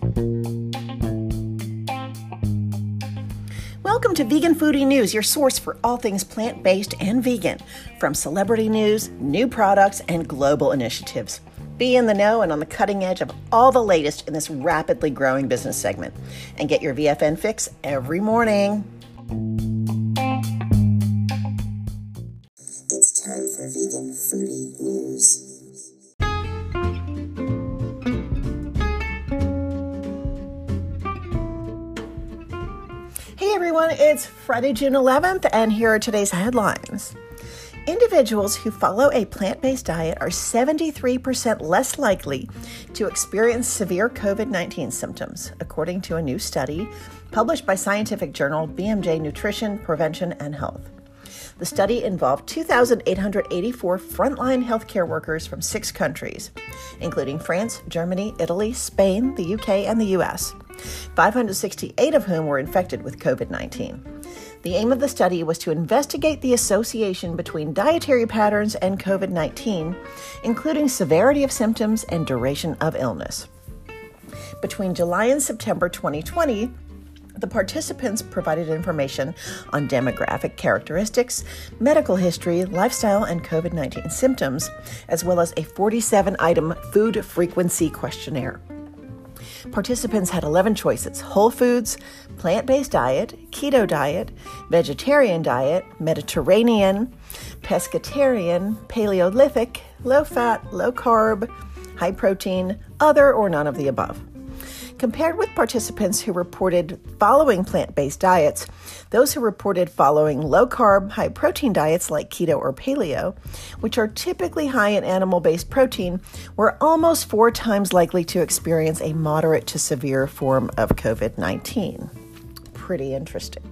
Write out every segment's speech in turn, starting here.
Welcome to Vegan Foodie News, your source for all things plant-based and vegan, from celebrity news, new products, and global initiatives. Be in the know and on the cutting edge of all the latest in this rapidly growing business segment. And get your VFN fix every morning. It's time for Vegan Foodie News. Hey everyone, it's Friday, June 11th, and here are today's headlines. Individuals who follow a plant-based diet are 73% less likely to experience severe COVID-19 symptoms, according to a new study published by scientific journal BMJ Nutrition, Prevention, and Health. The study involved 2,884 frontline healthcare workers from 6 countries, including France, Germany, Italy, Spain, the UK, and the US, 568 of whom were infected with COVID-19. The aim of the study was to investigate the association between dietary patterns and COVID-19, including severity of symptoms and duration of illness. Between July and September 2020, the participants provided information on demographic characteristics, medical history, lifestyle, and COVID-19 symptoms, as well as a 47-item food frequency questionnaire. Participants had 11 choices: whole foods, plant-based diet, keto diet, vegetarian diet, Mediterranean, pescatarian, Paleolithic, low-fat, low-carb, high protein, other, or none of the above. Compared with participants who reported following plant-based diets, those who reported following low-carb, high-protein diets like keto or paleo, which are typically high in animal-based protein, were almost 4 times likely to experience a moderate to severe form of COVID-19. Pretty interesting.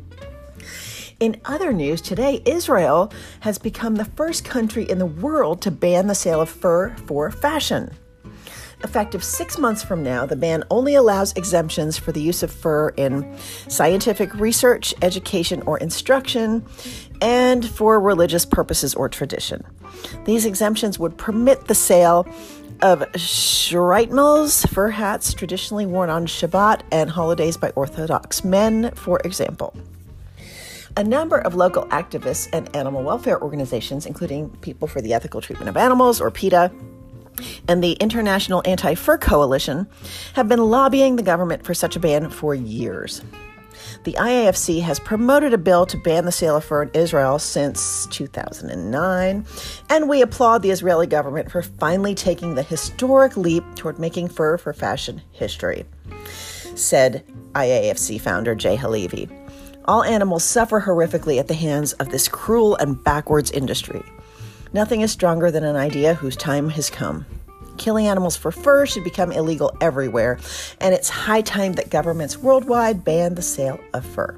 In other news, today, Israel has become the first country in the world to ban the sale of fur for fashion. Effective 6 months from now, the ban only allows exemptions for the use of fur in scientific research, education, or instruction, and for religious purposes or tradition. These exemptions would permit the sale of shreitmals, fur hats traditionally worn on Shabbat and holidays by Orthodox men, for example. A number of local activists and animal welfare organizations, including People for the Ethical Treatment of Animals, or PETA, and the International Anti-Fur Coalition, have been lobbying the government for such a ban for years. The IAFC has promoted a bill to ban the sale of fur in Israel since 2009, and we applaud the Israeli government for finally taking the historic leap toward making fur for fashion history, said IAFC founder Jay Halevi. All animals suffer horrifically at the hands of this cruel and backwards industry. Nothing is stronger than an idea whose time has come. Killing animals for fur should become illegal everywhere, and it's high time that governments worldwide ban the sale of fur.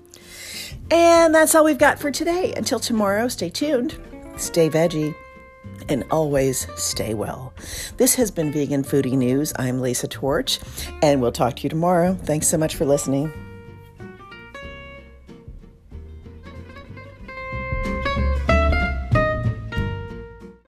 And that's all we've got for today. Until tomorrow, stay tuned, stay veggie, and always stay well. This has been Vegan Foodie News. I'm Lisa Torch, and we'll talk to you tomorrow. Thanks so much for listening.